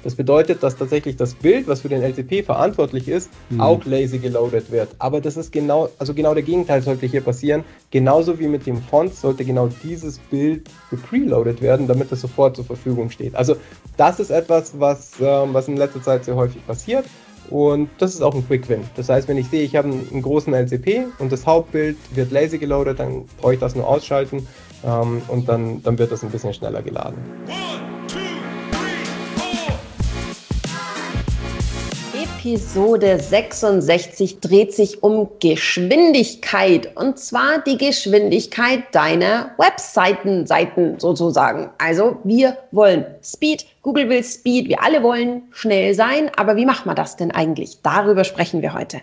Das bedeutet, dass tatsächlich das Bild, was für den LTP verantwortlich ist, auch lazy geloadet wird. Aber das ist genau der Gegenteil sollte hier passieren. Genauso wie mit dem Font sollte genau dieses Bild gepreloadet werden, damit es sofort zur Verfügung steht. Also das ist etwas, was in letzter Zeit sehr häufig passiert. Und das ist auch ein Quick Win. Das heißt, wenn ich sehe, ich habe einen großen LCP und das Hauptbild wird lazy geloadet, dann brauche ich das nur ausschalten und dann wird das ein bisschen schneller geladen. Episode 66 dreht sich um Geschwindigkeit, und zwar die Geschwindigkeit deiner Webseiten sozusagen. Also wir wollen Speed, Google will Speed, wir alle wollen schnell sein, aber wie macht man das denn eigentlich? Darüber sprechen wir heute.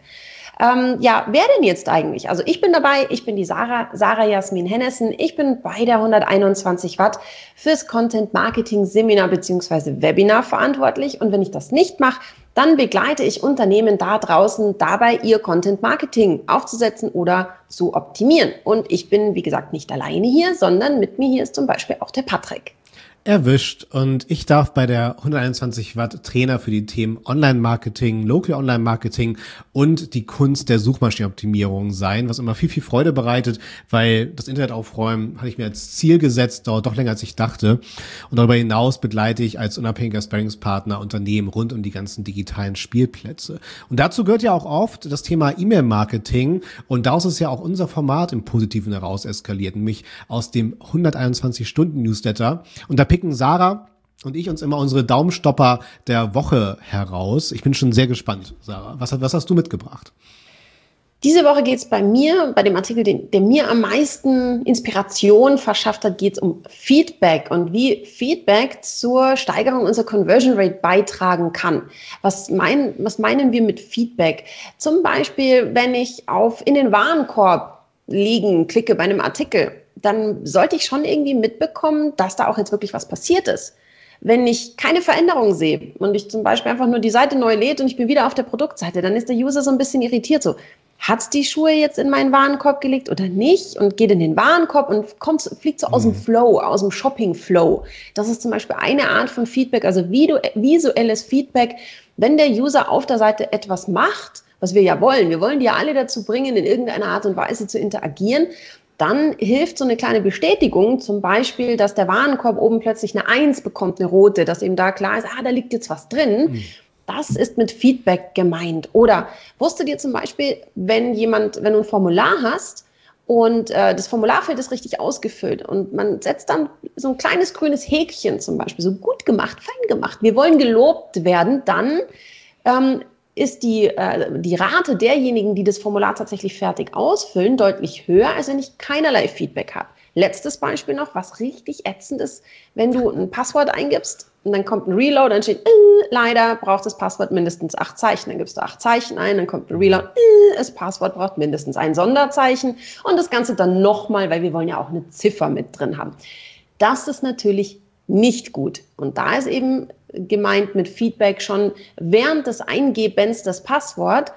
Wer denn jetzt eigentlich? Also ich bin dabei, ich bin die Sarah Jasmin Hennessen, ich bin bei der 121 Watt fürs Content Marketing Seminar bzw. Webinar verantwortlich, und wenn ich das nicht mache, dann begleite ich Unternehmen da draußen dabei, ihr Content Marketing aufzusetzen oder zu optimieren. Und ich bin, wie gesagt, nicht alleine hier, sondern mit mir hier ist zum Beispiel auch der Patrick. Erwischt, und ich darf bei der 121 Watt Trainer für die Themen Online-Marketing, Local Online-Marketing und die Kunst der Suchmaschinenoptimierung sein, was immer viel, viel Freude bereitet, weil das Internet aufräumen hatte ich mir als Ziel gesetzt, dauert doch länger als ich dachte, und darüber hinaus begleite ich als unabhängiger Sparringspartner Unternehmen rund um die ganzen digitalen Spielplätze. Und dazu gehört ja auch oft das Thema E-Mail-Marketing, und daraus ist ja auch unser Format im Positiven heraus eskaliert, nämlich aus dem 121-Stunden-Newsletter, und da picken Sarah und ich uns immer unsere Daumenstopper der Woche heraus. Ich bin schon sehr gespannt, Sarah. Was hast du mitgebracht? Diese Woche geht es bei mir, bei dem Artikel, der mir am meisten Inspiration verschafft hat, geht es um Feedback und wie Feedback zur Steigerung unserer Conversion Rate beitragen kann. Was meinen wir mit Feedback? Zum Beispiel, wenn ich in den Warenkorb klicke bei einem Artikel, dann sollte ich schon irgendwie mitbekommen, dass da auch jetzt wirklich was passiert ist. Wenn ich keine Veränderung sehe und ich zum Beispiel einfach nur die Seite neu lädt und ich bin wieder auf der Produktseite, dann ist der User so ein bisschen irritiert. So, hat's die Schuhe jetzt in meinen Warenkorb gelegt oder nicht? Und geht in den Warenkorb und fliegt so aus dem Flow, aus dem Shopping-Flow. Das ist zum Beispiel eine Art von Feedback, also visuelles Feedback, wenn der User auf der Seite etwas macht, was wir ja wollen. Wir wollen die ja alle dazu bringen, in irgendeiner Art und Weise zu interagieren. Dann hilft so eine kleine Bestätigung, zum Beispiel, dass der Warenkorb oben plötzlich eine 1 bekommt, eine rote, dass eben da klar ist, da liegt jetzt was drin. Das ist mit Feedback gemeint. Oder wusstet ihr zum Beispiel, wenn du ein Formular hast und das Formularfeld ist richtig ausgefüllt und man setzt dann so ein kleines grünes Häkchen zum Beispiel, so gut gemacht, fein gemacht, wir wollen gelobt werden, dann ist die Rate derjenigen, die das Formular tatsächlich fertig ausfüllen, deutlich höher, als wenn ich keinerlei Feedback habe. Letztes Beispiel noch, was richtig ätzend ist, wenn du ein Passwort eingibst und dann kommt ein Reload, dann steht, leider braucht das Passwort mindestens 8 Zeichen. Dann gibst du 8 Zeichen ein, dann kommt ein Reload, das Passwort braucht mindestens ein Sonderzeichen und das Ganze dann nochmal, weil wir wollen ja auch eine Ziffer mit drin haben. Das ist natürlich nicht gut. Und da ist eben gemeint mit Feedback schon während des Eingebens des Passworts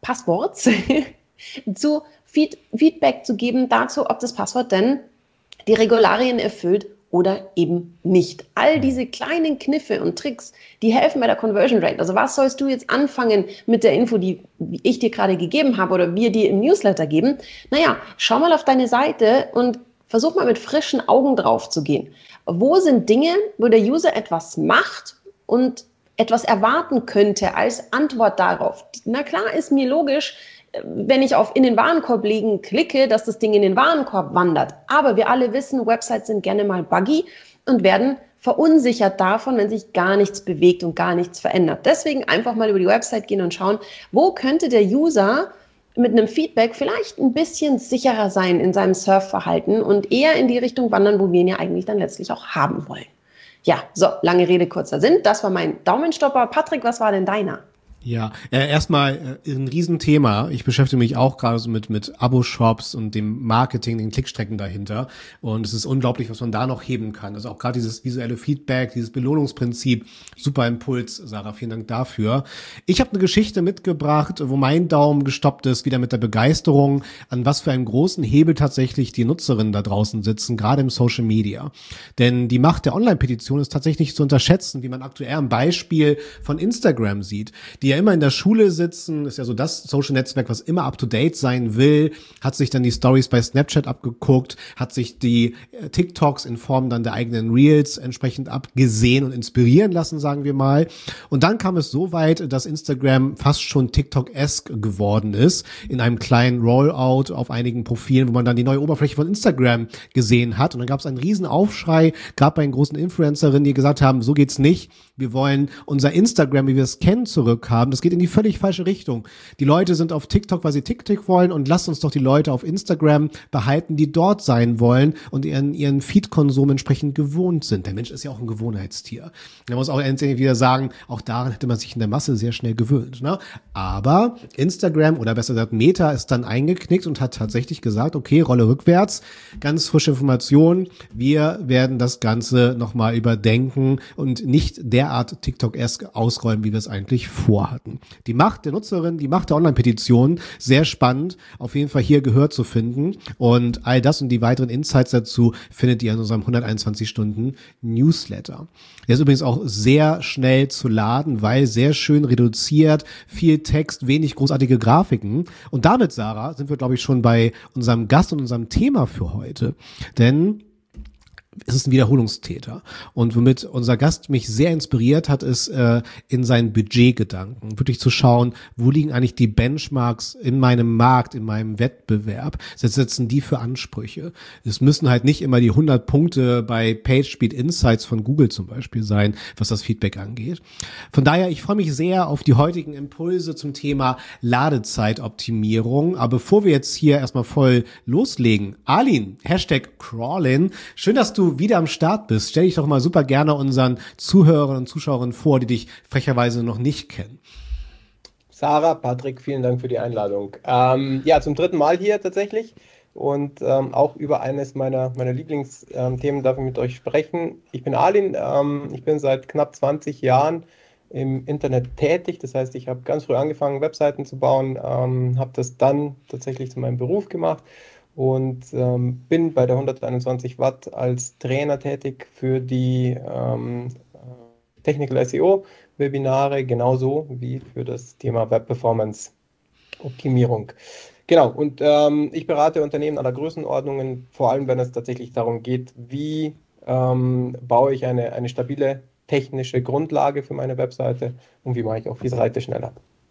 zu Feedback zu geben dazu, ob das Passwort denn die Regularien erfüllt oder eben nicht. All diese kleinen Kniffe und Tricks, die helfen bei der Conversion Rate. Also was sollst du jetzt anfangen mit der Info, die ich dir gerade gegeben habe oder wir dir im Newsletter geben? Naja, schau mal auf deine Seite und versuch mal mit frischen Augen drauf zu gehen. Wo sind Dinge, wo der User etwas macht und etwas erwarten könnte als Antwort darauf? Na klar, ist mir logisch, wenn ich auf in den Warenkorb legen klicke, dass das Ding in den Warenkorb wandert. Aber wir alle wissen, Websites sind gerne mal buggy und werden verunsichert davon, wenn sich gar nichts bewegt und gar nichts verändert. Deswegen einfach mal über die Website gehen und schauen, wo könnte der User mit einem Feedback vielleicht ein bisschen sicherer sein in seinem Surfverhalten und eher in die Richtung wandern, wo wir ihn ja eigentlich dann letztlich auch haben wollen. Ja, so, lange Rede, kurzer Sinn. Das war mein Daumenstopper. Patrick, was war denn deiner? Ja, erstmal ein Riesenthema. Ich beschäftige mich auch gerade so mit Abo-Shops und dem Marketing, den Klickstrecken dahinter. Und es ist unglaublich, was man da noch heben kann. Also auch gerade dieses visuelle Feedback, dieses Belohnungsprinzip. Super Impuls, Sarah. Vielen Dank dafür. Ich habe eine Geschichte mitgebracht, wo mein Daumen gestoppt ist, wieder mit der Begeisterung, an was für einen großen Hebel tatsächlich die Nutzerinnen da draußen sitzen, gerade im Social Media. Denn die Macht der Online-Petition ist tatsächlich nicht zu unterschätzen, wie man aktuell am Beispiel von Instagram sieht. Die ja immer in der Schule sitzen, ist ja so das Social-Netzwerk, was immer up-to-date sein will, hat sich dann die Stories bei Snapchat abgeguckt, hat sich die TikToks in Form dann der eigenen Reels entsprechend abgesehen und inspirieren lassen, sagen wir mal. Und dann kam es so weit, dass Instagram fast schon TikTok-esque geworden ist, in einem kleinen Rollout auf einigen Profilen, wo man dann die neue Oberfläche von Instagram gesehen hat. Und dann gab es einen riesen Aufschrei, gab bei den großen Influencerinnen, die gesagt haben, so geht's nicht. Wir wollen unser Instagram, wie wir es kennen, zurückhaben. Das geht in die völlig falsche Richtung. Die Leute sind auf TikTok, weil sie TikTok wollen, und lasst uns doch die Leute auf Instagram behalten, die dort sein wollen und ihren Feed-Konsum entsprechend gewohnt sind. Der Mensch ist ja auch ein Gewohnheitstier. Man muss auch endlich wieder sagen, auch daran hätte man sich in der Masse sehr schnell gewöhnt. Ne? Aber Instagram, oder besser gesagt Meta, ist dann eingeknickt und hat tatsächlich gesagt, okay, Rolle rückwärts, ganz frische Informationen, wir werden das Ganze nochmal überdenken und nicht derart TikTok-esque ausrollen, wie wir es eigentlich vorhatten. Die Macht der Nutzerin, die Macht der Online-Petition, sehr spannend, auf jeden Fall hier Gehör zu finden, und all das und die weiteren Insights dazu findet ihr in unserem 121-Stunden-Newsletter. Der ist übrigens auch sehr schnell zu laden, weil sehr schön reduziert, viel Text, wenig großartige Grafiken. Und damit, Sarah, sind wir, glaube ich, schon bei unserem Gast und unserem Thema für heute. Denn es ist ein Wiederholungstäter. Und womit unser Gast mich sehr inspiriert hat, ist in seinen Budgetgedanken. Wirklich zu schauen, wo liegen eigentlich die Benchmarks in meinem Markt, in meinem Wettbewerb? Was setzen die für Ansprüche? Es müssen halt nicht immer die 100 Punkte bei PageSpeed Insights von Google zum Beispiel sein, was das Feedback angeht. Von daher, ich freue mich sehr auf die heutigen Impulse zum Thema Ladezeitoptimierung. Aber bevor wir jetzt hier erstmal voll loslegen, Arlin, #Crawlin, schön, dass du wieder am Start bist. Stell dich doch mal super gerne unseren Zuhörern und Zuschauerinnen vor, die dich frecherweise noch nicht kennen. Sarah, Patrick, vielen Dank für die Einladung. Ja, zum dritten Mal hier tatsächlich, und auch über eines meiner Lieblingsthemen darf ich mit euch sprechen. Ich bin Arlin, ich bin seit knapp 20 Jahren im Internet tätig. Das heißt, ich habe ganz früh angefangen, Webseiten zu bauen, habe das dann tatsächlich zu meinem Beruf gemacht und bin bei der 121 Watt als Trainer tätig für die Technical SEO Webinare, genauso wie für das Thema Web Performance Optimierung. Genau, und ich berate Unternehmen aller Größenordnungen, vor allem wenn es tatsächlich darum geht, wie baue ich eine stabile technische Grundlage für meine Webseite und wie mache ich auch die Seite schneller.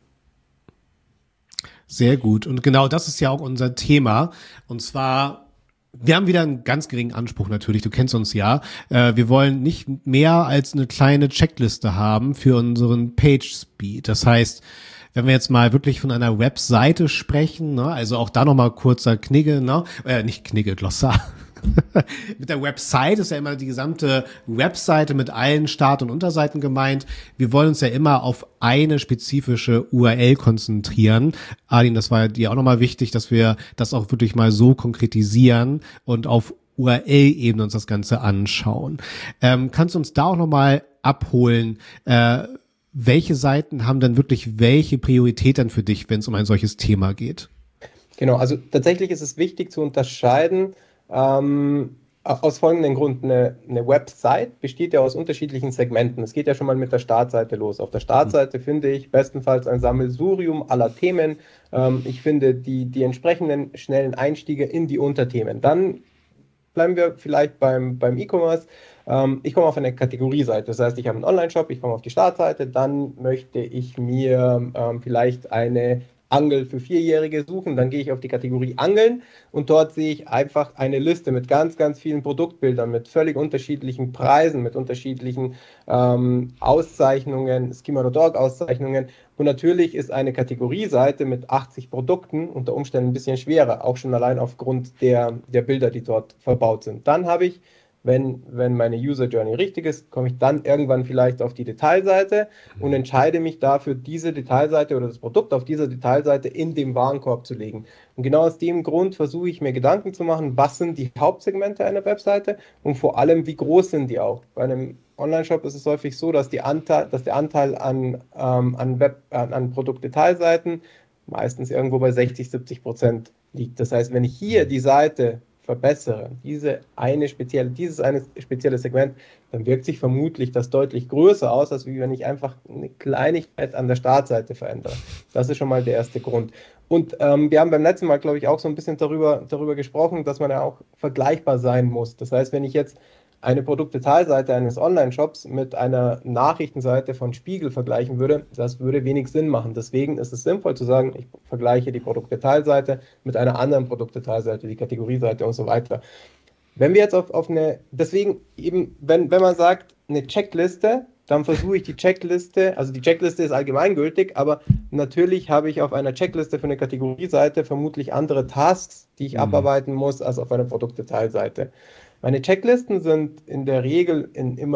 Sehr gut. Und genau das ist ja auch unser Thema. Und zwar, wir haben wieder einen ganz geringen Anspruch natürlich, du kennst uns ja. Wir wollen nicht mehr als eine kleine Checkliste haben für unseren Page Speed. Das heißt, wenn wir jetzt mal wirklich von einer Webseite sprechen, ne, also auch da nochmal kurzer Knigge, ne, nicht Knigge, Glossar. Mit der Website ist ja immer die gesamte Webseite mit allen Start- und Unterseiten gemeint. Wir wollen uns ja immer auf eine spezifische URL konzentrieren. Arlin, das war dir auch nochmal wichtig, dass wir das auch wirklich mal so konkretisieren und auf URL-Ebene uns das Ganze anschauen. Kannst du uns da auch nochmal abholen, welche Seiten haben dann wirklich welche Priorität dann für dich, wenn es um ein solches Thema geht? Genau, also tatsächlich ist es wichtig zu unterscheiden, aus folgendem Grund. Eine Website besteht ja aus unterschiedlichen Segmenten. Es geht ja schon mal mit der Startseite los. Auf der Startseite finde ich bestenfalls ein Sammelsurium aller Themen. Ich finde die entsprechenden schnellen Einstiege in die Unterthemen. Dann bleiben wir vielleicht beim E-Commerce. Ich komme auf eine Kategorieseite. Das heißt, ich habe einen Online-Shop, ich komme auf die Startseite, dann möchte ich mir vielleicht eine Angel für Vierjährige suchen, dann gehe ich auf die Kategorie Angeln und dort sehe ich einfach eine Liste mit ganz, ganz vielen Produktbildern, mit völlig unterschiedlichen Preisen, mit unterschiedlichen Auszeichnungen, Schema.org-Auszeichnungen, und natürlich ist eine Kategorieseite mit 80 Produkten unter Umständen ein bisschen schwerer, auch schon allein aufgrund der Bilder, die dort verbaut sind. Dann habe ich wenn meine User Journey richtig ist, komme ich dann irgendwann vielleicht auf die Detailseite und entscheide mich dafür, diese Detailseite oder das Produkt auf dieser Detailseite in den Warenkorb zu legen. Und genau aus dem Grund versuche ich mir Gedanken zu machen, was sind die Hauptsegmente einer Webseite und vor allem, wie groß sind die auch. Bei einem Online-Shop ist es häufig so, dass der Anteil an Produktdetailseiten meistens irgendwo bei 60-70% liegt. Das heißt, wenn ich hier die Seite verbessere, dieses eine spezielle Segment, dann wirkt sich vermutlich das deutlich größer aus, als wenn ich einfach eine Kleinigkeit an der Startseite verändere. Das ist schon mal der erste Grund. Und wir haben beim letzten Mal, glaube ich, auch so ein bisschen darüber gesprochen, dass man ja auch vergleichbar sein muss. Das heißt, wenn ich jetzt eine Produktdetailseite eines Online-Shops mit einer Nachrichtenseite von Spiegel vergleichen würde, das würde wenig Sinn machen. Deswegen ist es sinnvoll zu sagen, ich vergleiche die Produktdetailseite mit einer anderen Produktdetailseite, die Kategorieseite und so weiter. Wenn wir jetzt deswegen eben, wenn man sagt, eine Checkliste, dann versuche ich die Checkliste, also die Checkliste ist allgemeingültig, aber natürlich habe ich auf einer Checkliste für eine Kategorieseite vermutlich andere Tasks, die ich abarbeiten muss, als auf einer Produktdetailseite. Meine Checklisten sind in der Regel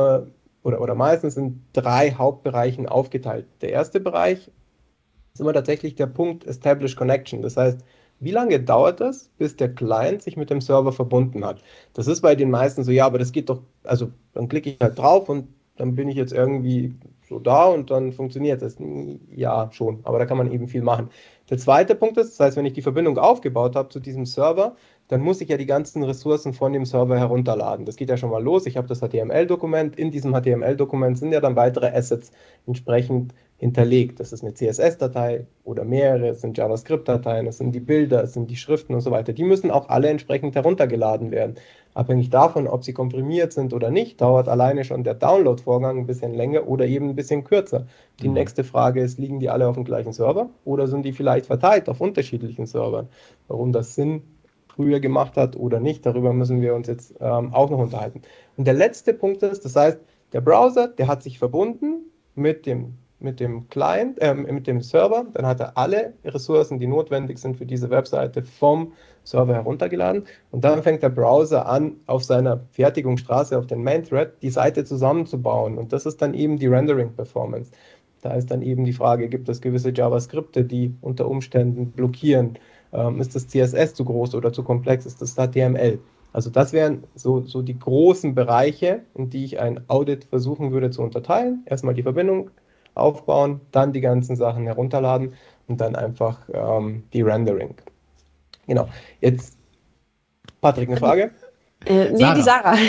oder meistens in 3 Hauptbereichen aufgeteilt. Der erste Bereich ist immer tatsächlich der Punkt Establish Connection. Das heißt, wie lange dauert es, bis der Client sich mit dem Server verbunden hat? Das ist bei den meisten so, ja, aber das geht doch, also dann klicke ich halt drauf und dann bin ich jetzt irgendwie so da und dann funktioniert das. Ja, schon, aber da kann man eben viel machen. Der zweite Punkt ist, das heißt, wenn ich die Verbindung aufgebaut habe zu diesem Server, dann muss ich ja die ganzen Ressourcen von dem Server herunterladen. Das geht ja schon mal los. Ich habe das HTML-Dokument. In diesem HTML-Dokument sind ja dann weitere Assets entsprechend hinterlegt. Das ist eine CSS-Datei oder mehrere, es sind JavaScript-Dateien, es sind die Bilder, es sind die Schriften und so weiter. Die müssen auch alle entsprechend heruntergeladen werden. Abhängig davon, ob sie komprimiert sind oder nicht, dauert alleine schon der Download-Vorgang ein bisschen länger oder eben ein bisschen kürzer. Die nächste Frage ist, liegen die alle auf dem gleichen Server oder sind die vielleicht verteilt auf unterschiedlichen Servern? Warum das Sinn früher gemacht hat oder nicht, darüber müssen wir uns jetzt auch noch unterhalten. Und der letzte Punkt ist, das heißt, der Browser, der hat sich verbunden mit dem Client, mit dem Server, dann hat er alle Ressourcen, die notwendig sind für diese Webseite, vom Server heruntergeladen und dann fängt der Browser an, auf seiner Fertigungsstraße, auf den Main Thread, die Seite zusammenzubauen und das ist dann eben die Rendering-Performance. Da ist dann eben die Frage, gibt es gewisse JavaScripte, die unter Umständen blockieren? Ist das CSS zu groß oder zu komplex? Ist das HTML? Also das wären so die großen Bereiche, in die ich ein Audit versuchen würde zu unterteilen. Erstmal die Verbindung aufbauen, dann die ganzen Sachen herunterladen und dann einfach die Rendering. Genau. Jetzt, Patrick, eine Frage? Nee, Sarah. Die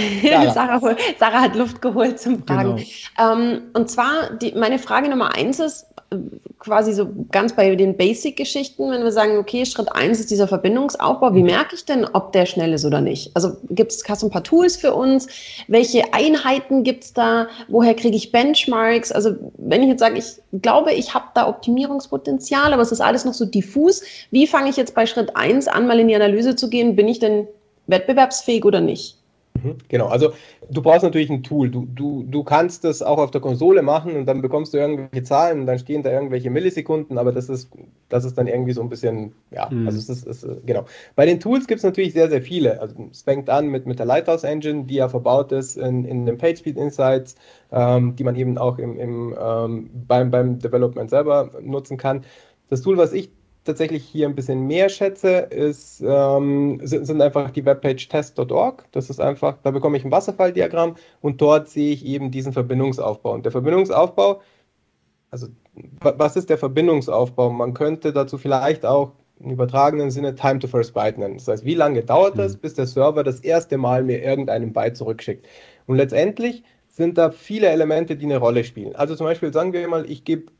Sarah. Sarah hat Luft geholt zum Fragen. Genau. Und zwar, meine Frage Nummer 1 ist quasi so ganz bei den Basic-Geschichten, wenn wir sagen, okay, Schritt 1 ist dieser Verbindungsaufbau. Wie merke ich denn, ob der schnell ist oder nicht? Also hast du ein paar Tools für uns? Welche Einheiten gibt es da? Woher kriege ich Benchmarks? Also wenn ich jetzt sage, ich glaube, ich habe da Optimierungspotenzial, aber es ist alles noch so diffus. Wie fange ich jetzt bei Schritt 1 an, mal in die Analyse zu gehen? Bin ich denn wettbewerbsfähig oder nicht? Genau, also du brauchst natürlich ein Tool. Du kannst das auch auf der Konsole machen und dann bekommst du irgendwelche Zahlen und dann stehen da irgendwelche Millisekunden, aber das ist dann irgendwie so ein bisschen, ja, also es ist genau. Bei den Tools gibt es natürlich sehr, sehr viele. Also es fängt an mit der Lighthouse Engine, die ja verbaut ist in den PageSpeed Insights, die man eben auch beim Development selber nutzen kann. Das Tool, was ich tatsächlich hier ein bisschen mehr schätze, sind einfach die Webpage test.org. Das ist einfach, da bekomme ich ein Wasserfalldiagramm und dort sehe ich eben diesen Verbindungsaufbau. Und der Verbindungsaufbau, also was ist der Verbindungsaufbau? Man könnte dazu vielleicht auch im übertragenen Sinne Time to First Byte nennen. Das heißt, wie lange dauert es, bis der Server das erste Mal mir irgendeinen Byte zurückschickt? Und letztendlich sind da viele Elemente, die eine Rolle spielen. Also zum Beispiel sagen wir mal, ich gebe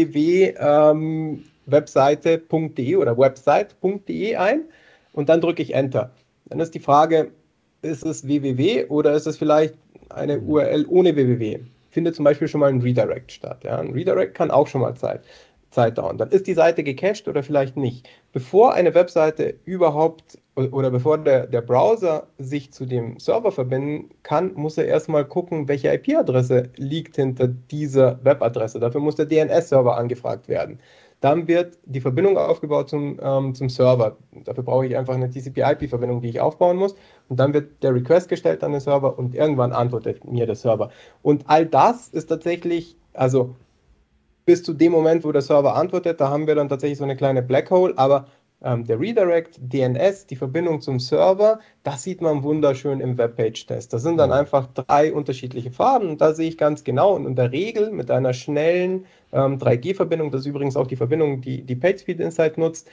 webseite.de oder website.de ein und dann drücke ich Enter. Dann ist die Frage, ist es www oder ist es vielleicht eine URL ohne www? Findet zum Beispiel schon mal ein Redirect statt. Ja? Ein Redirect kann auch schon mal Zeit dauern. Dann ist die Seite gecached oder vielleicht nicht. Bevor eine Webseite überhaupt oder bevor der Browser sich zu dem Server verbinden kann, muss er erstmal gucken, welche IP-Adresse liegt hinter dieser Webadresse. Dafür muss der DNS-Server angefragt werden. Dann wird die Verbindung aufgebaut zum Server. Dafür brauche ich einfach eine TCP/IP-Verbindung, die ich aufbauen muss. Und dann wird der Request gestellt an den Server und irgendwann antwortet mir der Server. Und all das ist tatsächlich, also bis zu dem Moment, wo der Server antwortet, da haben wir dann tatsächlich so eine kleine Black Hole, aber der Redirect, DNS, die Verbindung zum Server, das sieht man wunderschön im Webpage-Test. Das sind dann einfach 3 unterschiedliche Farben und da sehe ich ganz genau und in der Regel mit einer schnellen 3G-Verbindung, das ist übrigens auch die Verbindung, die PageSpeed Insight nutzt,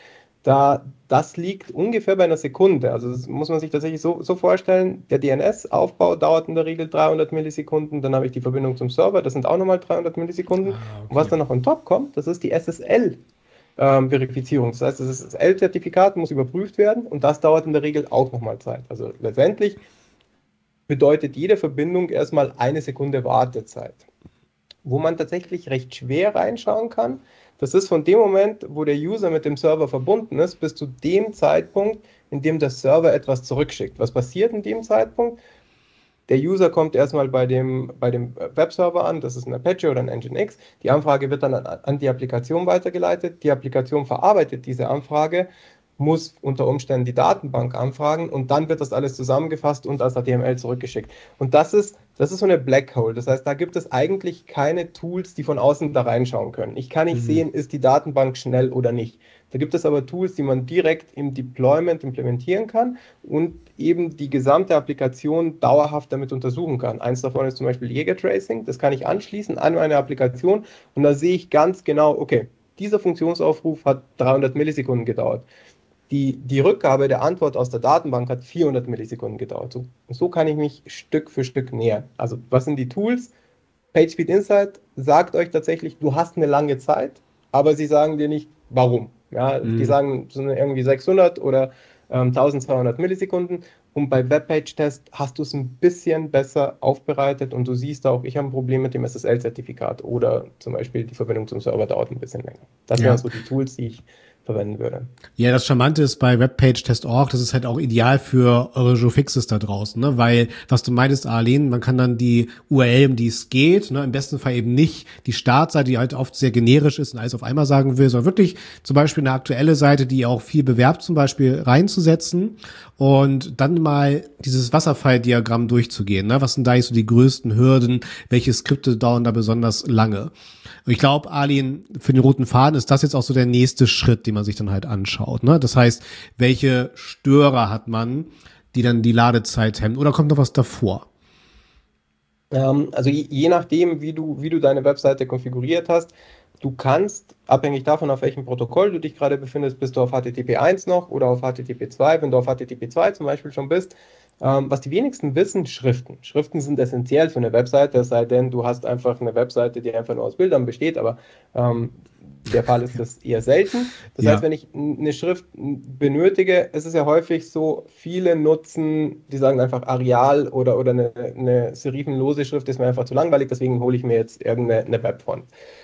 das liegt ungefähr bei einer Sekunde. Also das muss man sich tatsächlich so vorstellen, der DNS-Aufbau dauert in der Regel 300 Millisekunden, dann habe ich die Verbindung zum Server, das sind auch nochmal 300 Millisekunden. Okay. Und was dann noch on top kommt, das ist die SSL. Verifizierung. Das heißt, das SSL-Zertifikat muss überprüft werden und das dauert in der Regel auch nochmal Zeit. Also letztendlich bedeutet jede Verbindung erstmal 1 Sekunde Wartezeit. Wo man tatsächlich recht schwer reinschauen kann, das ist von dem Moment, wo der User mit dem Server verbunden ist, bis zu dem Zeitpunkt, in dem der Server etwas zurückschickt. Was passiert in dem Zeitpunkt? Der User kommt erstmal bei dem Webserver an, das ist ein Apache oder ein Nginx. Die Anfrage wird dann an die Applikation weitergeleitet. Die Applikation verarbeitet diese Anfrage, muss unter Umständen die Datenbank anfragen und dann wird das alles zusammengefasst und als HTML zurückgeschickt. Und das ist so eine Black Hole. Das heißt, da gibt es eigentlich keine Tools, die von außen da reinschauen können. Ich kann nicht sehen, ist die Datenbank schnell oder nicht. Da gibt es aber Tools, die man direkt im Deployment implementieren kann und eben die gesamte Applikation dauerhaft damit untersuchen kann. Eins davon ist zum Beispiel Jaeger Tracing. Das kann ich anschließen an meine Applikation und da sehe ich ganz genau, okay, dieser Funktionsaufruf hat 300 Millisekunden gedauert. Die Rückgabe der Antwort aus der Datenbank hat 400 Millisekunden gedauert. So kann ich mich Stück für Stück nähern. Also was sind die Tools? PageSpeed Insight sagt euch tatsächlich, du hast eine lange Zeit, aber sie sagen dir nicht, warum. Ja, die sagen, es sind irgendwie 600 oder 1200 Millisekunden und bei Webpage-Test hast du es ein bisschen besser aufbereitet und du siehst auch, ich habe ein Problem mit dem SSL-Zertifikat oder zum Beispiel die Verbindung zum Server dauert ein bisschen länger. Das wären so die Tools, die ich verwenden würde. Ja, das Charmante ist bei Webpage-Test.org, das ist halt auch ideal für eure Joe Fixes da draußen, ne? Weil, was du meintest, Arlene, man kann dann die URL, um die es geht, ne, im besten Fall eben nicht die Startseite, die halt oft sehr generisch ist und alles auf einmal sagen will, sondern wirklich zum Beispiel eine aktuelle Seite, die auch viel bewerbt, zum Beispiel reinzusetzen und dann mal dieses Wasserfalldiagramm durchzugehen, ne? Was sind da jetzt so die größten Hürden? Welche Skripte dauern da besonders lange? Und ich glaube, Arlene, für den roten Faden ist das jetzt auch so der nächste Schritt, den man sich dann halt anschaut, ne? Das heißt, welche Störer hat man, die dann die Ladezeit hemmen? Oder kommt noch was davor? Also je nachdem, wie du deine Webseite konfiguriert hast, du kannst, abhängig davon, auf welchem Protokoll du dich gerade befindest, bist du auf HTTP 1 noch oder auf HTTP 2, wenn du auf HTTP 2 zum Beispiel schon bist. Was die wenigsten wissen, Schriften. Schriften sind essentiell für eine Webseite, es sei denn, du hast einfach eine Webseite, die einfach nur aus Bildern besteht, aber der Fall ist das eher selten. Das heißt, wenn ich eine Schrift benötige, ist es ja häufig so, viele nutzen, die sagen einfach Arial oder eine serifenlose Schrift ist mir einfach zu langweilig, deswegen hole ich mir jetzt irgendeine Webfont.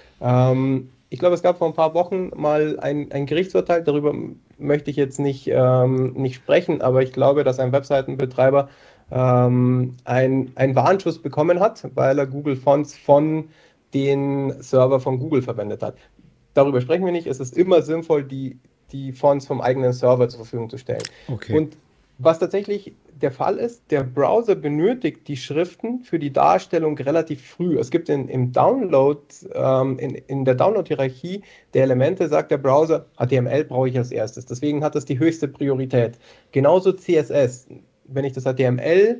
Ich glaube, es gab vor ein paar Wochen mal ein Gerichtsurteil, darüber möchte ich jetzt nicht sprechen, aber ich glaube, dass ein Webseitenbetreiber einen Warnschuss bekommen hat, weil er Google Fonts von den Server von Google verwendet hat. Darüber sprechen wir nicht, es ist immer sinnvoll, die Fonts vom eigenen Server zur Verfügung zu stellen. Okay. Und was tatsächlich der Fall ist, der Browser benötigt die Schriften für die Darstellung relativ früh. Es gibt im Download, in der Download-Hierarchie der Elemente, sagt der Browser, HTML brauche ich als erstes. Deswegen hat das die höchste Priorität. Genauso CSS. Wenn ich das HTML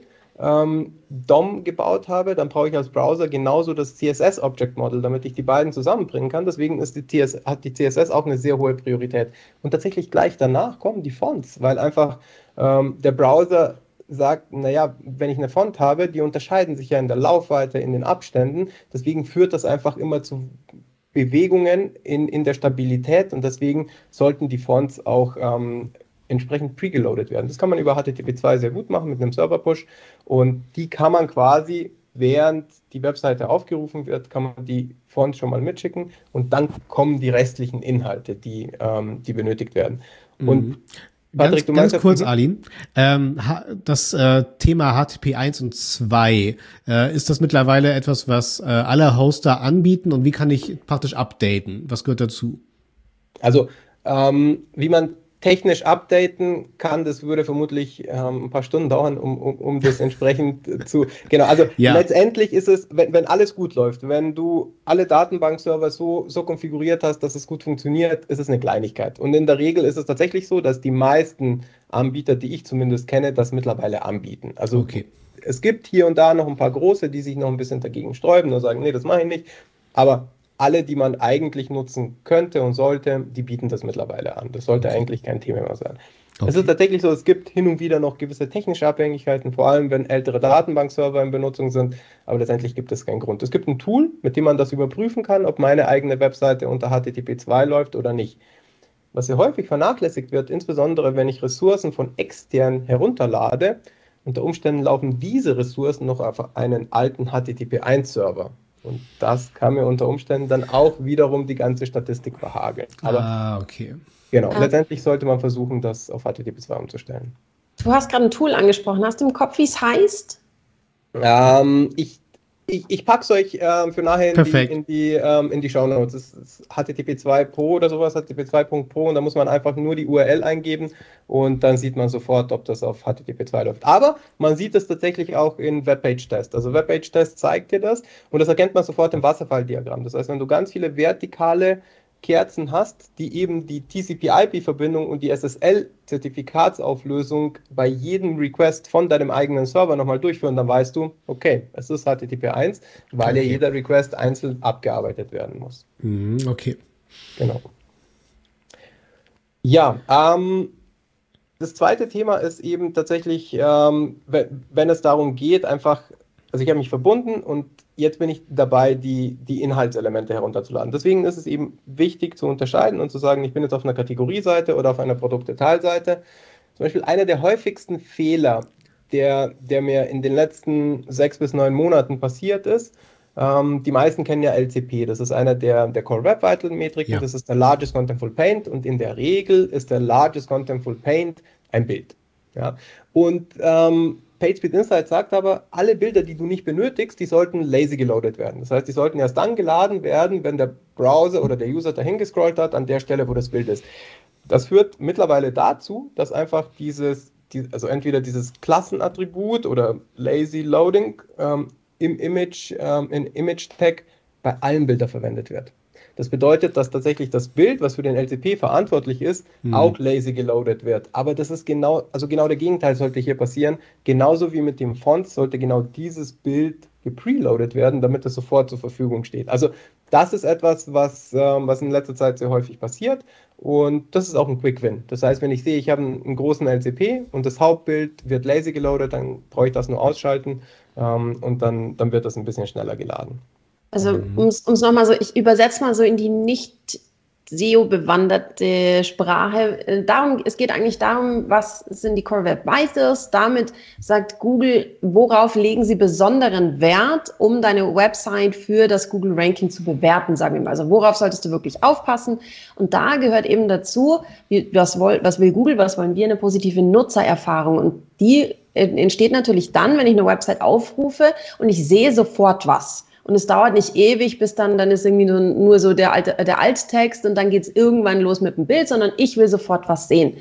DOM gebaut habe, dann brauche ich als Browser genauso das CSS Object Model, damit ich die beiden zusammenbringen kann. Deswegen hat die CSS auch eine sehr hohe Priorität. Und tatsächlich gleich danach kommen die Fonts, weil einfach der Browser sagt, naja, wenn ich eine Font habe, die unterscheiden sich ja in der Laufweite, in den Abständen. Deswegen führt das einfach immer zu Bewegungen in der Stabilität und deswegen sollten die Fonts auch entsprechend pregeloadet werden. Das kann man über HTTP 2 sehr gut machen mit einem Server-Push und die kann man quasi, während die Webseite aufgerufen wird, kann man die Fonts schon mal mitschicken und dann kommen die restlichen Inhalte, die benötigt werden. Und Patrick, du meinst ganz kurz, Alin, das Thema HTTP 1 und 2, ist das mittlerweile etwas, was alle Hoster anbieten und wie kann ich praktisch updaten? Was gehört dazu? Also, wie man technisch updaten kann, das würde vermutlich ein paar Stunden dauern, um das entsprechend zu... Genau, also letztendlich ist es, wenn alles gut läuft, wenn du alle Datenbankserver so konfiguriert hast, dass es gut funktioniert, ist es eine Kleinigkeit. Und in der Regel ist es tatsächlich so, dass die meisten Anbieter, die ich zumindest kenne, das mittlerweile anbieten. Also es gibt hier und da noch ein paar große, die sich noch ein bisschen dagegen sträuben und sagen, nee, das mache ich nicht. Aber alle, die man eigentlich nutzen könnte und sollte, die bieten das mittlerweile an. Das sollte eigentlich kein Thema mehr sein. Es ist tatsächlich so, es gibt hin und wieder noch gewisse technische Abhängigkeiten, vor allem wenn ältere Datenbankserver in Benutzung sind, aber letztendlich gibt es keinen Grund. Es gibt ein Tool, mit dem man das überprüfen kann, ob meine eigene Webseite unter HTTP 2 läuft oder nicht. Was sehr häufig vernachlässigt wird, insbesondere wenn ich Ressourcen von extern herunterlade, unter Umständen laufen diese Ressourcen noch auf einen alten HTTP 1 Server. Und das kann mir unter Umständen dann auch wiederum die ganze Statistik verhageln. Aber okay. Genau, letztendlich sollte man versuchen, das auf HTTP 2 umzustellen. Du hast gerade ein Tool angesprochen. Hast du im Kopf, wie es heißt? Ich packe es euch für nachher in die Shownotes. Das ist HTTP 2 Pro oder sowas, HTTP 2.pro, und da muss man einfach nur die URL eingeben und dann sieht man sofort, ob das auf HTTP 2 läuft. Aber man sieht es tatsächlich auch in Webpage-Test. Also Webpage-Test zeigt dir das und das erkennt man sofort im Wasserfalldiagramm. Das heißt, wenn du ganz viele vertikale Kerzen hast, die eben die TCP/IP-Verbindung und die SSL-Zertifikatsauflösung bei jedem Request von deinem eigenen Server nochmal durchführen, dann weißt du, okay, es ist HTTP 1, weil ja jeder Request einzeln abgearbeitet werden muss. Okay. Genau. Ja, das zweite Thema ist eben tatsächlich, wenn es darum geht, einfach, also ich habe mich verbunden und jetzt bin ich dabei, die Inhaltselemente herunterzuladen. Deswegen ist es eben wichtig zu unterscheiden und zu sagen, ich bin jetzt auf einer Kategorieseite oder auf einer Produktdetailseite. Zum Beispiel einer der häufigsten Fehler, der mir in den letzten 6 bis 9 Monaten passiert ist, die meisten kennen ja LCP, das ist einer der Core Web Vital Metriken, das ist der Largest Contentful Paint und in der Regel ist der Largest Contentful Paint ein Bild. Ja? Und PageSpeed Insights sagt aber, alle Bilder, die du nicht benötigst, die sollten lazy geloadet werden. Das heißt, die sollten erst dann geladen werden, wenn der Browser oder der User dahin gescrollt hat, an der Stelle, wo das Bild ist. Das führt mittlerweile dazu, dass einfach also entweder dieses Klassenattribut oder lazy loading im Image Tag bei allen Bildern verwendet wird. Das bedeutet, dass tatsächlich das Bild, was für den LCP verantwortlich ist, auch lazy geloadet wird. Aber das ist genau der Gegenteil sollte hier passieren. Genauso wie mit dem Font sollte genau dieses Bild gepreloadet werden, damit es sofort zur Verfügung steht. Also das ist etwas, was in letzter Zeit sehr häufig passiert und das ist auch ein Quick Win. Das heißt, wenn ich sehe, ich habe einen großen LCP und das Hauptbild wird lazy geloadet, dann brauche ich das nur ausschalten und dann wird das ein bisschen schneller geladen. Also um's nochmal so, ich übersetze mal so in die nicht SEO-bewanderte Sprache. Es geht eigentlich darum, was sind die Core Web Vitals. Damit sagt Google, worauf legen sie besonderen Wert, um deine Website für das Google Ranking zu bewerten, sagen wir mal. Also worauf solltest du wirklich aufpassen? Und da gehört eben dazu, was will Google, was wollen wir, eine positive Nutzererfahrung. Und die entsteht natürlich dann, wenn ich eine Website aufrufe und ich sehe sofort was. Und es dauert nicht ewig, bis dann ist irgendwie nur so der Alttext und dann geht's irgendwann los mit dem Bild, sondern ich will sofort was sehen.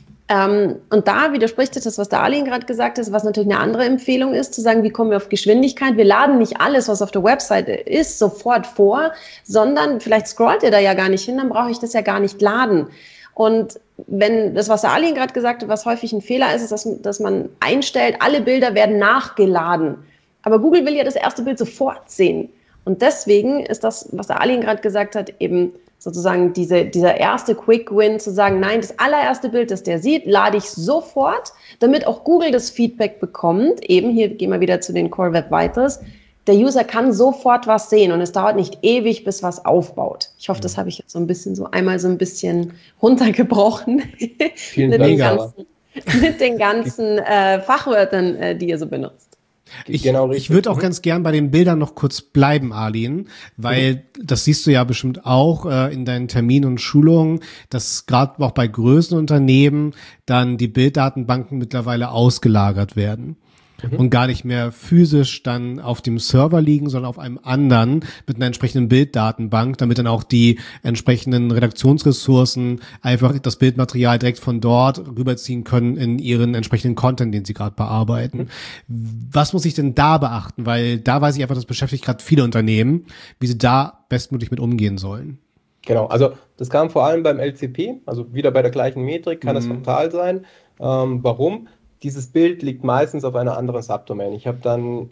Und da widerspricht sich das, was der Alin gerade gesagt hat, was natürlich eine andere Empfehlung ist, zu sagen, wie kommen wir auf Geschwindigkeit? Wir laden nicht alles, was auf der Website ist, sofort vor, sondern vielleicht scrollt ihr da ja gar nicht hin, dann brauche ich das ja gar nicht laden. Und wenn das, was der Alin gerade gesagt hat, was häufig ein Fehler ist, dass man einstellt, alle Bilder werden nachgeladen. Aber Google will ja das erste Bild sofort sehen. Und deswegen ist das, was der Alin gerade gesagt hat, eben sozusagen dieser erste Quick Win, zu sagen, nein, das allererste Bild, das der sieht, lade ich sofort, damit auch Google das Feedback bekommt. Eben hier gehen wir wieder zu den Core Web Vitals. Der User kann sofort was sehen und es dauert nicht ewig, bis was aufbaut. Ich hoffe, das habe ich jetzt so ein bisschen runtergebrochen. Vielen Dank. Mit den ganzen Fachwörtern, die ihr so benutzt. Ich würde auch ganz gern bei den Bildern noch kurz bleiben, Arlene, weil das siehst du ja bestimmt auch in deinen Terminen und Schulungen, dass gerade auch bei größeren Unternehmen dann die Bilddatenbanken mittlerweile ausgelagert werden. Und gar nicht mehr physisch dann auf dem Server liegen, sondern auf einem anderen mit einer entsprechenden Bilddatenbank, damit dann auch die entsprechenden Redaktionsressourcen einfach das Bildmaterial direkt von dort rüberziehen können in ihren entsprechenden Content, den sie gerade bearbeiten. Was muss ich denn da beachten? Weil da weiß ich einfach, das beschäftigt gerade viele Unternehmen, wie sie da bestmöglich mit umgehen sollen. Genau, also das kam vor allem beim LCP, also wieder bei der gleichen Metrik kann es fatal sein. Warum? Dieses Bild liegt meistens auf einer anderen Subdomain. Ich habe dann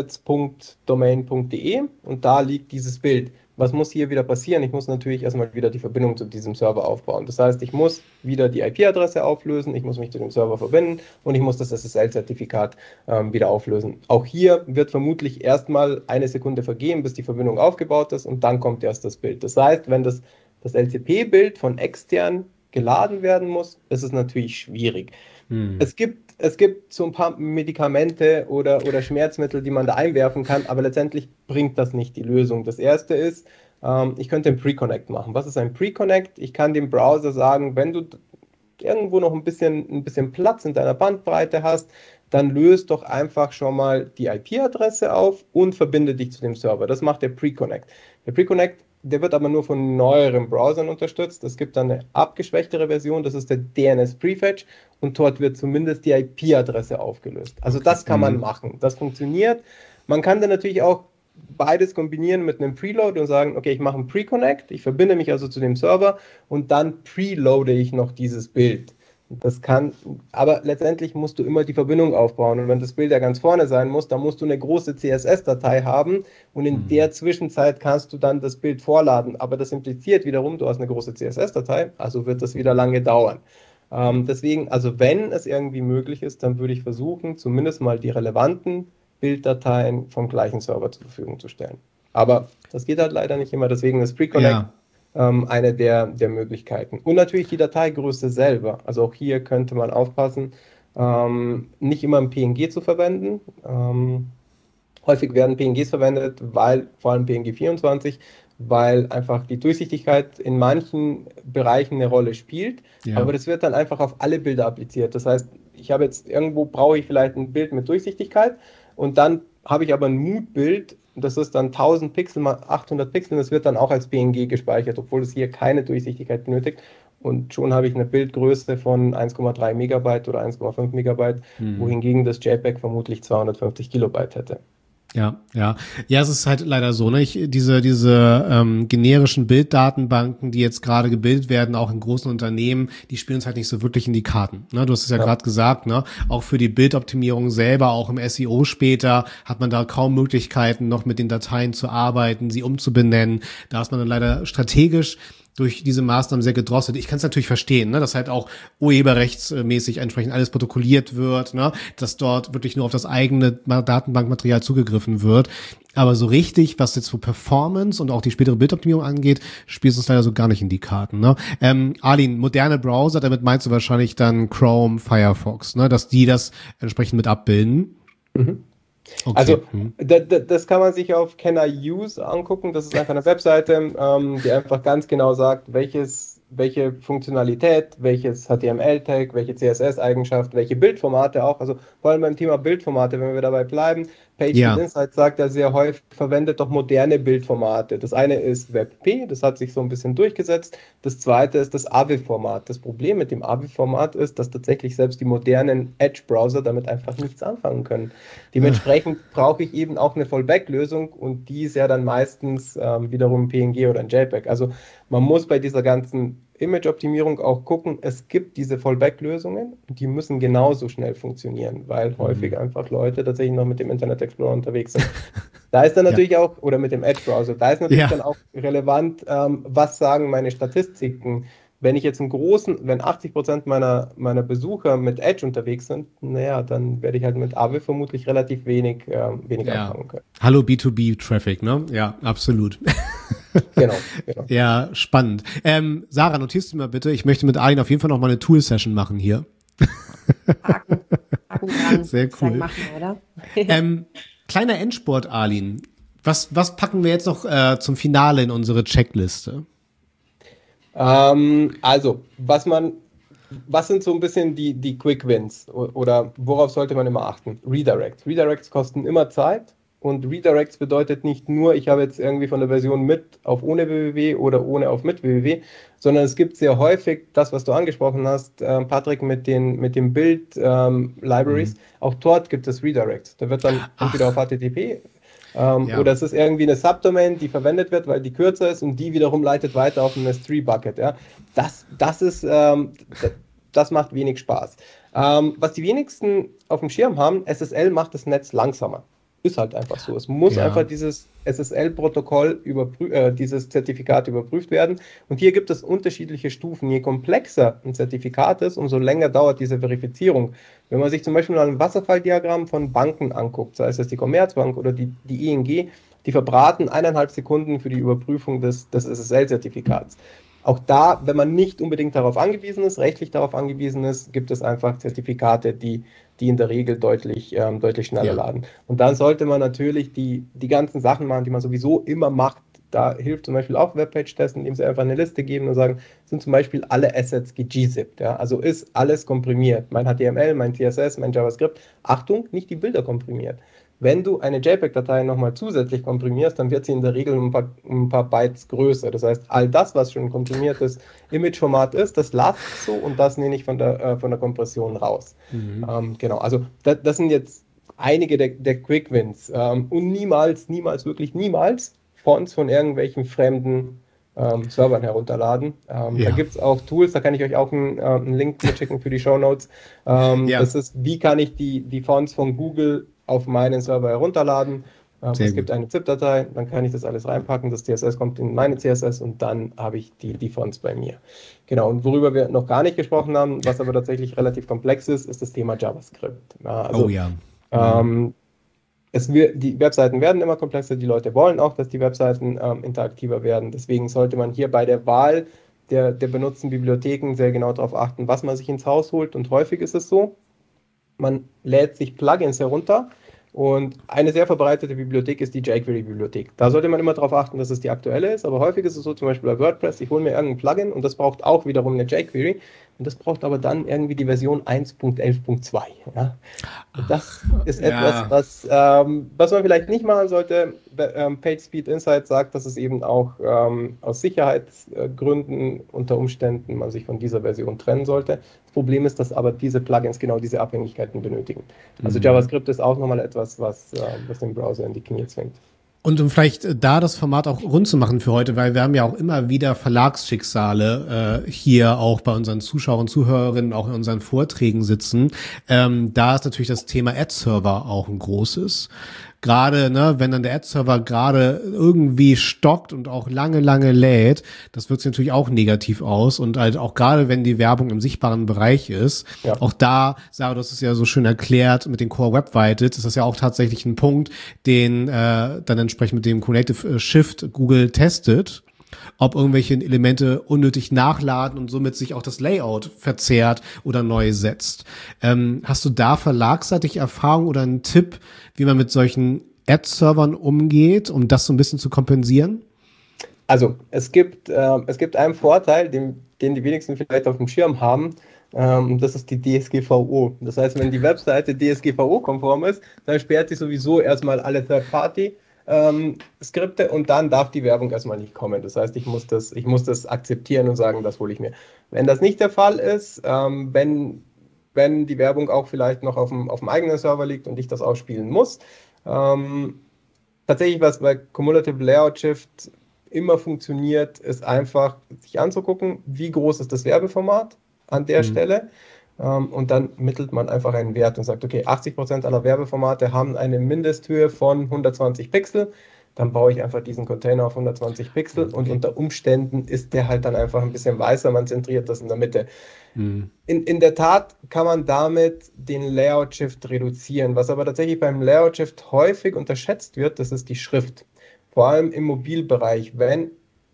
assets.domain.de und da liegt dieses Bild. Was muss hier wieder passieren? Ich muss natürlich erstmal wieder die Verbindung zu diesem Server aufbauen. Das heißt, ich muss wieder die IP-Adresse auflösen, ich muss mich zu dem Server verbinden und ich muss das SSL-Zertifikat wieder auflösen. Auch hier wird vermutlich erstmal eine Sekunde vergehen, bis die Verbindung aufgebaut ist und dann kommt erst das Bild. Das heißt, wenn das LCP-Bild von extern geladen werden muss, ist es natürlich schwierig. Es gibt so ein paar Medikamente oder Schmerzmittel, die man da einwerfen kann, aber letztendlich bringt das nicht die Lösung. Das erste ist, ich könnte einen Pre-Connect machen. Was ist ein Pre-Connect? Ich kann dem Browser sagen, wenn du irgendwo noch ein bisschen Platz in deiner Bandbreite hast, dann löst doch einfach schon mal die IP-Adresse auf und verbinde dich zu dem Server. Das macht der Pre-Connect. Der Pre-Connect, der wird aber nur von neueren Browsern unterstützt. Es gibt dann eine abgeschwächtere Version, das ist der DNS Prefetch und dort wird zumindest die IP-Adresse aufgelöst. Also das kann man machen, das funktioniert. Man kann dann natürlich auch beides kombinieren mit einem Preload und sagen, okay, ich mache einen Pre-Connect, ich verbinde mich also zu dem Server und dann preloade ich noch dieses Bild. Das kann, aber letztendlich musst du immer die Verbindung aufbauen und wenn das Bild ja ganz vorne sein muss, dann musst du eine große CSS-Datei haben und in der Zwischenzeit kannst du dann das Bild vorladen, aber das impliziert wiederum, du hast eine große CSS-Datei, also wird das wieder lange dauern. Deswegen, also wenn es irgendwie möglich ist, dann würde ich versuchen, zumindest mal die relevanten Bilddateien vom gleichen Server zur Verfügung zu stellen. Aber das geht halt leider nicht immer, deswegen ist Pre-Connect eine der Möglichkeiten. Und natürlich die Dateigröße selber. Also auch hier könnte man aufpassen, nicht immer ein PNG zu verwenden. Häufig werden PNGs verwendet, weil vor allem PNG 24, weil einfach die Durchsichtigkeit in manchen Bereichen eine Rolle spielt. Ja. Aber das wird dann einfach auf alle Bilder appliziert. Das heißt, ich habe jetzt brauche ich vielleicht ein Bild mit Durchsichtigkeit und dann habe ich aber ein Mood-Bild, das ist dann 1000 Pixel mal 800 Pixel, das wird dann auch als PNG gespeichert, obwohl es hier keine Durchsichtigkeit benötigt. Und schon habe ich eine Bildgröße von 1,3 Megabyte oder 1,5 Megabyte, wohingegen das JPEG vermutlich 250 Kilobyte hätte. Ja, es ist halt leider so, ne? Diese generischen Bilddatenbanken, die jetzt gerade gebildet werden, auch in großen Unternehmen, die spielen uns halt nicht so wirklich in die Karten. Ne? Du hast es ja gerade gesagt, ne? Auch für die Bildoptimierung selber, auch im SEO später, hat man da kaum Möglichkeiten, noch mit den Dateien zu arbeiten, sie umzubenennen. Da ist man dann leider strategisch durch diese Maßnahmen sehr gedrosselt. Ich kann es natürlich verstehen, ne, dass halt auch urheberrechtsmäßig entsprechend alles protokolliert wird, ne, dass dort wirklich nur auf das eigene Datenbankmaterial zugegriffen wird. Aber so richtig, was jetzt für Performance und auch die spätere Bildoptimierung angeht, spielt es uns leider so gar nicht in die Karten. Ne? Arlene, moderne Browser, damit meinst du wahrscheinlich dann Chrome, Firefox, ne, dass die das entsprechend mit abbilden. Okay. Also das kann man sich auf Can I Use angucken. Das ist einfach eine Webseite, die einfach ganz genau sagt, welche Funktionalität, welches HTML-Tag, welche CSS-Eigenschaft, welche Bildformate auch. Also vor allem beim Thema Bildformate, wenn wir dabei bleiben, PageSpeed Insights sagt ja sehr häufig, verwendet doch moderne Bildformate. Das eine ist WebP, das hat sich so ein bisschen durchgesetzt. Das zweite ist das AVI-Format. Das Problem mit dem AVI-Format ist, dass tatsächlich selbst die modernen Edge-Browser damit einfach nichts anfangen können. Dementsprechend brauche ich eben auch eine Fallback-Lösung und die ist ja dann meistens wiederum ein PNG oder ein JPEG. Also man muss bei dieser ganzen Image-Optimierung auch gucken, es gibt diese Fallback-Lösungen und die müssen genauso schnell funktionieren, weil häufig einfach Leute tatsächlich noch mit dem Internet Explorer unterwegs sind. Da ist dann natürlich auch, oder mit dem Edge-Browser, da ist natürlich dann auch relevant, was sagen meine Statistiken. Wenn ich jetzt wenn 80% meiner Besucher mit Edge unterwegs sind, naja, dann werde ich halt mit AVI vermutlich relativ wenig anfangen können. Hallo B2B-Traffic, ne? Ja, absolut. Genau. Ja, spannend. Sarah, notierst du mal bitte, ich möchte mit Arlene auf jeden Fall noch mal eine Tool-Session machen hier. Haken dran. Sehr cool. Machen, oder? Kleiner Endsport, Arlin. Was packen wir jetzt noch zum Finale in unsere Checkliste? Also, was sind so ein bisschen die Quick Wins oder worauf sollte man immer achten? Redirects. Redirects kosten immer Zeit und Redirects bedeutet nicht nur, ich habe jetzt irgendwie von der Version mit auf ohne www oder ohne auf mit www, sondern es gibt sehr häufig das, was du angesprochen hast, Patrick, mit dem Bild Libraries. Auch dort gibt es Redirects. Da wird dann entweder auf HTTP oder es ist irgendwie eine Subdomain, die verwendet wird, weil die kürzer ist und die wiederum leitet weiter auf ein S3-Bucket. Ja? Das macht wenig Spaß. Was die wenigsten auf dem Schirm haben, SSL macht das Netz langsamer. Ist halt einfach so. Es muss einfach dieses SSL-Protokoll dieses Zertifikat überprüft werden. Und hier gibt es unterschiedliche Stufen. Je komplexer ein Zertifikat ist, umso länger dauert diese Verifizierung. Wenn man sich zum Beispiel ein Wasserfalldiagramm von Banken anguckt, sei es die Commerzbank oder die ING, die verbraten 1,5 Sekunden für die Überprüfung des SSL-Zertifikats. Auch da, wenn man nicht unbedingt darauf angewiesen ist, rechtlich darauf angewiesen ist, gibt es einfach Zertifikate, die in der Regel deutlich schneller laden. Und dann sollte man natürlich die ganzen Sachen machen, die man sowieso immer macht. Da hilft zum Beispiel auch Webpage-Testen, indem sie einfach eine Liste geben und sagen, sind zum Beispiel alle Assets gegzipped. Ja? Also ist alles komprimiert. Mein HTML, mein CSS, mein JavaScript. Achtung, nicht die Bilder komprimiert. Wenn du eine JPEG-Datei nochmal zusätzlich komprimierst, dann wird sie in der Regel ein paar Bytes größer. Das heißt, all das, was schon komprimiertes Imageformat ist, das lasst so und das nehme ich von der Kompression raus. Genau, also das sind jetzt einige der Quick Wins. Und niemals, wirklich niemals Fonts von irgendwelchen fremden Servern herunterladen. Da gibt es auch Tools, da kann ich euch auch einen Link mitschicken für die Shownotes. Das ist, wie kann ich die Fonts von Google auf meinen Server herunterladen. Es gibt eine ZIP-Datei, dann kann ich das alles reinpacken, das CSS kommt in meine CSS und dann habe ich die Fonts bei mir. Genau, und worüber wir noch gar nicht gesprochen haben, was aber tatsächlich relativ komplex ist das Thema JavaScript. Die Webseiten werden immer komplexer, die Leute wollen auch, dass die Webseiten interaktiver werden. Deswegen sollte man hier bei der Wahl der benutzten Bibliotheken sehr genau darauf achten, was man sich ins Haus holt. Und häufig ist es so, man lädt sich Plugins herunter und eine sehr verbreitete Bibliothek ist die jQuery-Bibliothek. Da sollte man immer darauf achten, dass es die aktuelle ist, aber häufig ist es so, zum Beispiel bei WordPress, ich hole mir irgendein Plugin und das braucht auch wiederum eine jQuery und das braucht aber dann irgendwie die Version 1.11.2. Ja? Das ist etwas, was man vielleicht nicht machen sollte. PageSpeed Insights sagt, dass es eben auch aus Sicherheitsgründen unter Umständen man sich von dieser Version trennen sollte. Das Problem ist, dass aber diese Plugins genau diese Abhängigkeiten benötigen. Also JavaScript ist auch nochmal etwas, was den Browser in die Knie zwingt. Und um vielleicht da das Format auch rund zu machen für heute, weil wir haben ja auch immer wieder Verlagsschicksale hier auch bei unseren Zuschauern und Zuhörerinnen auch in unseren Vorträgen sitzen. Da ist natürlich das Thema Ad-Server auch ein großes. Gerade, wenn dann der Ad-Server gerade irgendwie stockt und auch lange lädt, das wirkt sich natürlich auch negativ aus und halt auch gerade, wenn die Werbung im sichtbaren Bereich ist, auch da, Sarah, du hast es ja so schön erklärt, mit den Core Web Vitals ist das ja auch tatsächlich ein Punkt, den dann entsprechend mit dem Connective Shift Google testet, ob irgendwelche Elemente unnötig nachladen und somit sich auch das Layout verzerrt oder neu setzt. Hast du da verlagsseitig Erfahrung oder einen Tipp, wie man mit solchen Ad-Servern umgeht, um das so ein bisschen zu kompensieren? Also es gibt einen Vorteil, den die wenigsten vielleicht auf dem Schirm haben, das ist die DSGVO. Das heißt, wenn die Webseite DSGVO-konform ist, dann sperrt sie sowieso erstmal alle Third-Party Skripte und dann darf die Werbung erstmal nicht kommen. Das heißt, ich muss das akzeptieren und sagen, das hole ich mir. Wenn das nicht der Fall ist, wenn die Werbung auch vielleicht noch auf dem eigenen Server liegt und ich das ausspielen muss, tatsächlich, was bei Cumulative Layout Shift immer funktioniert, ist einfach sich anzugucken, wie groß ist das Werbeformat an der Stelle. Und dann mittelt man einfach einen Wert und sagt, okay, 80% aller Werbeformate haben eine Mindesthöhe von 120 Pixel. Dann baue ich einfach diesen Container auf 120 Pixel und unter Umständen ist der halt dann einfach ein bisschen weißer, man zentriert das in der Mitte. In der Tat kann man damit den Layout-Shift reduzieren. Was aber tatsächlich beim Layout-Shift häufig unterschätzt wird, das ist die Schrift. Vor allem im Mobilbereich, wenn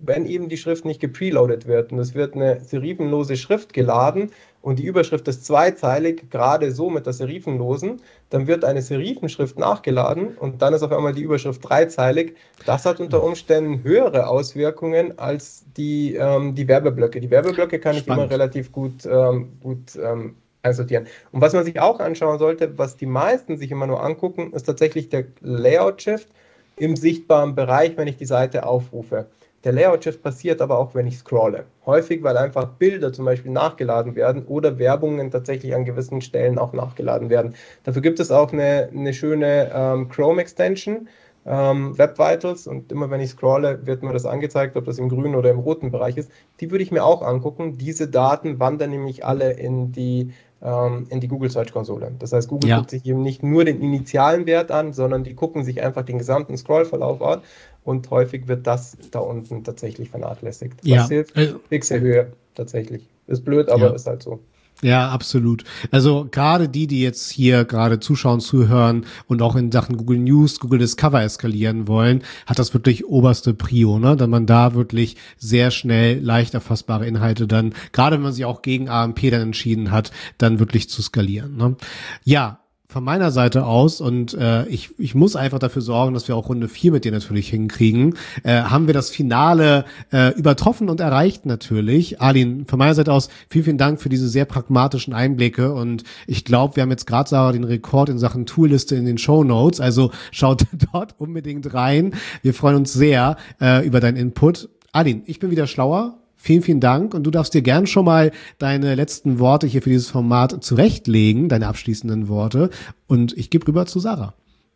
wenn eben die Schrift nicht gepreloadet wird und es wird eine serifenlose Schrift geladen und die Überschrift ist zweizeilig, gerade so mit der serifenlosen, dann wird eine Serifenschrift nachgeladen und dann ist auf einmal die Überschrift dreizeilig. Das hat unter Umständen höhere Auswirkungen als die Werbeblöcke. Die Werbeblöcke kann ich immer relativ gut einsortieren. Und was man sich auch anschauen sollte, was die meisten sich immer nur angucken, ist tatsächlich der Layout-Shift im sichtbaren Bereich, wenn ich die Seite aufrufe. Der Layout-Shift passiert aber auch, wenn ich scrolle. Häufig, weil einfach Bilder zum Beispiel nachgeladen werden oder Werbungen tatsächlich an gewissen Stellen auch nachgeladen werden. Dafür gibt es auch eine schöne Chrome-Extension, Web Vitals, und immer wenn ich scrolle, wird mir das angezeigt, ob das im grünen oder im roten Bereich ist. Die würde ich mir auch angucken. Diese Daten wandern nämlich alle in die Google Search Konsole. Das heißt, Google guckt sich eben nicht nur den initialen Wert an, sondern die gucken sich einfach den gesamten Scrollverlauf an und häufig wird das da unten tatsächlich vernachlässigt. Was hilft? Pixelhöhe tatsächlich. Ist blöd, aber ist halt so. Ja, absolut. Also gerade die jetzt hier gerade zuschauen, zuhören und auch in Sachen Google News, Google Discover eskalieren wollen, hat das wirklich oberste Prio, ne? Da man da wirklich sehr schnell leicht erfassbare Inhalte dann, gerade wenn man sich auch gegen AMP dann entschieden hat, dann wirklich zu skalieren, ne? Ja. Von meiner Seite aus, und ich muss einfach dafür sorgen, dass wir auch Runde 4 mit dir natürlich hinkriegen, haben wir das Finale übertroffen und erreicht natürlich. Arlin, von meiner Seite aus vielen, vielen Dank für diese sehr pragmatischen Einblicke und ich glaube, wir haben jetzt gerade, Sarah, den Rekord in Sachen Toolliste in den Shownotes, also schaut dort unbedingt rein. Wir freuen uns sehr über deinen Input. Arlin, ich bin wieder schlauer. Vielen, vielen Dank und du darfst dir gern schon mal deine letzten Worte hier für dieses Format zurechtlegen, deine abschließenden Worte, und ich gebe rüber zu Sarah.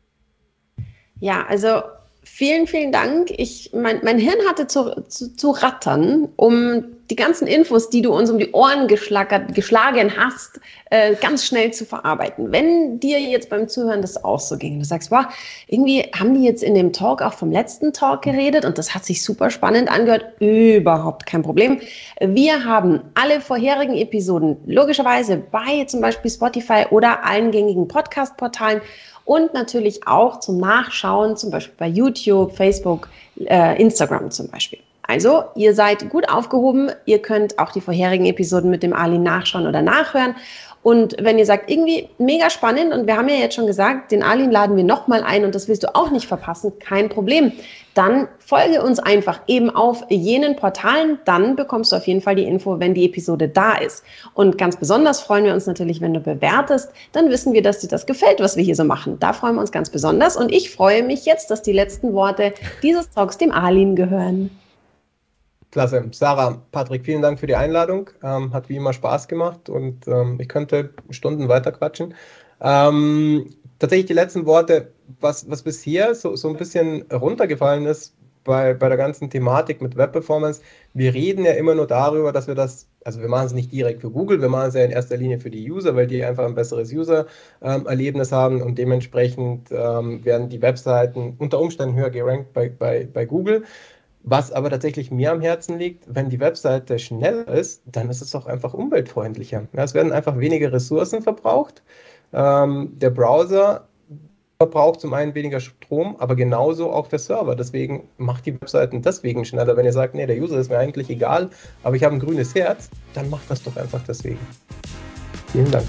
Ja, also vielen, vielen Dank. Mein Hirn hatte zu rattern, um die ganzen Infos, die du uns um die Ohren geschlagen hast, ganz schnell zu verarbeiten. Wenn dir jetzt beim Zuhören das auch so ging, du sagst, wow, irgendwie haben die jetzt in dem Talk auch vom letzten Talk geredet und das hat sich super spannend angehört, überhaupt kein Problem. Wir haben alle vorherigen Episoden logischerweise bei zum Beispiel Spotify oder allen gängigen Podcast-Portalen und natürlich auch zum Nachschauen, zum Beispiel bei YouTube, Facebook, Instagram zum Beispiel. Also, ihr seid gut aufgehoben. Ihr könnt auch die vorherigen Episoden mit dem Arlin nachschauen oder nachhören. Und wenn ihr sagt, irgendwie mega spannend, und wir haben ja jetzt schon gesagt, den Arlin laden wir nochmal ein und das willst du auch nicht verpassen, kein Problem. Dann folge uns einfach eben auf jenen Portalen, dann bekommst du auf jeden Fall die Info, wenn die Episode da ist. Und ganz besonders freuen wir uns natürlich, wenn du bewertest, dann wissen wir, dass dir das gefällt, was wir hier so machen. Da freuen wir uns ganz besonders und ich freue mich jetzt, dass die letzten Worte dieses Talks dem Arlin gehören. Klasse. Sarah, Patrick, vielen Dank für die Einladung. Hat wie immer Spaß gemacht und ich könnte Stunden weiter quatschen. Tatsächlich die letzten Worte, was bisher so ein bisschen runtergefallen ist bei der ganzen Thematik mit Web-Performance. Wir reden ja immer nur darüber, dass wir wir machen es nicht direkt für Google, wir machen es ja in erster Linie für die User, weil die einfach ein besseres User-Erlebnis haben und dementsprechend werden die Webseiten unter Umständen höher gerankt bei Google. Was aber tatsächlich mir am Herzen liegt, wenn die Webseite schneller ist, dann ist es auch einfach umweltfreundlicher. Ja, es werden einfach weniger Ressourcen verbraucht. Der Browser verbraucht zum einen weniger Strom, aber genauso auch der Server. Deswegen macht die Webseiten deswegen schneller. Wenn ihr sagt, nee, der User ist mir eigentlich egal, aber ich habe ein grünes Herz, dann macht das doch einfach deswegen. Vielen Dank.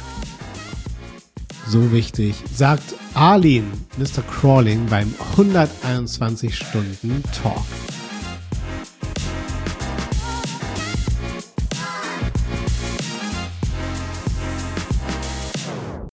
So wichtig, sagt Arlin, Mr. Crawling beim 121 Stunden Talk.